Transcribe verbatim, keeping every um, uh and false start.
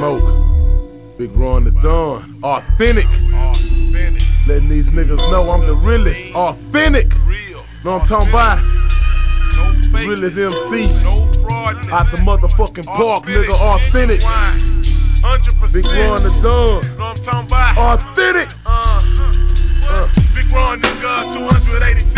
Smoke, Big Ron the Don, authentic. Authentic. Letting these niggas know I'm the realest, authentic. Real. Know what I'm talking about? No realest M C. No fraud. Out the motherfucking park, nigga, authentic. Big Ron the Don. Know what I'm talking about? Authentic. Uh, uh. Big Ron nigga, two hundred eighty.